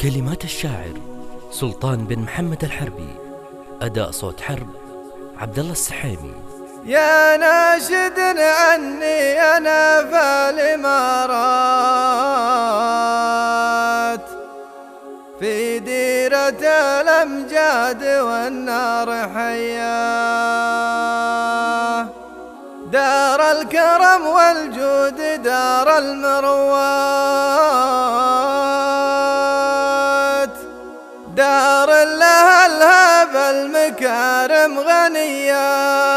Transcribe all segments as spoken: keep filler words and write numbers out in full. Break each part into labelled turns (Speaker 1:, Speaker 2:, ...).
Speaker 1: كلمات الشاعر سلطان بن محمد الحربي، أداء صوت حرب عبد الله السحيمي.
Speaker 2: يا ناشد عني أنا في الإمارات، في ديرة الأمجاد والنار حياه، دار الكرم والجود دار المروات، دار لها الهب المكارم غنية.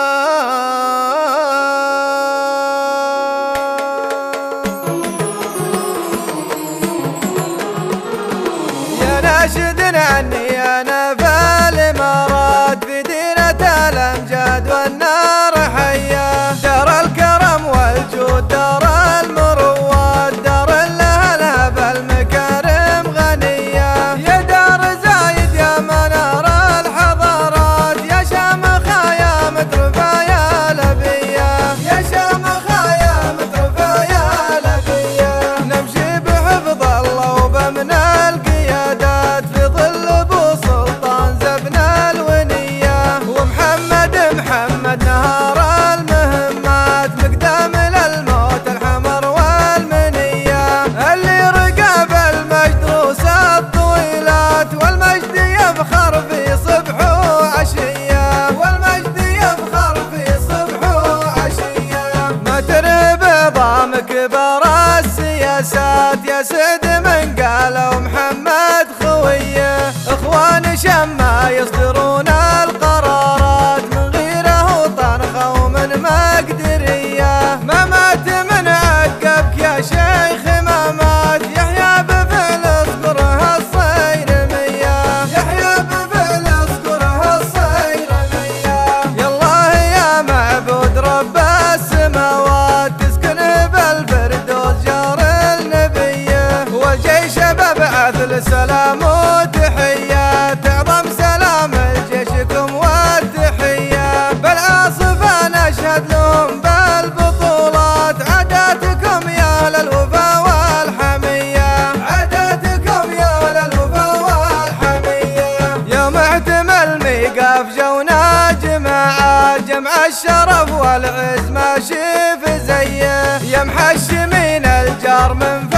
Speaker 2: يا ناشد عني أنا في الإمارات، في ديرة الأمجاد والنار حياه، دار الكرم والجود دار المروات، دار لها الهب المكارم غنية. يا دار زايد يا منار الحضارات، يا شامخة يا مترفة يا لبية، يا شامخة يا مترفة يا لبية. نمشي بحفظ الله وبمن القيادات، في ظل ابو سلطان زبن الونية، ومحمد محمد نهار المهمات، مقدام للموت الحمر والمنية، اللي رقاب المجد روس الطويلات، والمجد يفخر في صبح وعشية، والمجد يفخر في صبح وعشية. ما ترهب ضام كبار السياسات، يا سيد من قالوا محمد خويه، اخوان شما يصدرون القرارات، من غيره طنخه ومن مقدريه. ما مات من عقبك يا شيخ ما مات، يحيى بفعل اذكره الصيرميه، يحيى بفعل اذكره الصيرميه. يا الله يا معبود رب السماوات، تسكن بالفردوس جار النبيه، والجيش ببعث السلام وتحيه، تعظم سلام لجيشكم والتحيه. بالعاصفه نشهد لهم بالبطولات، عاداتكم يا للوفا والحميه، عاداتكم يا للوفا والحميه. يوم احتمل ميقاف جونا جماعات، جمع الشرف والعز ماشي في زيه، يا محشمين الجار من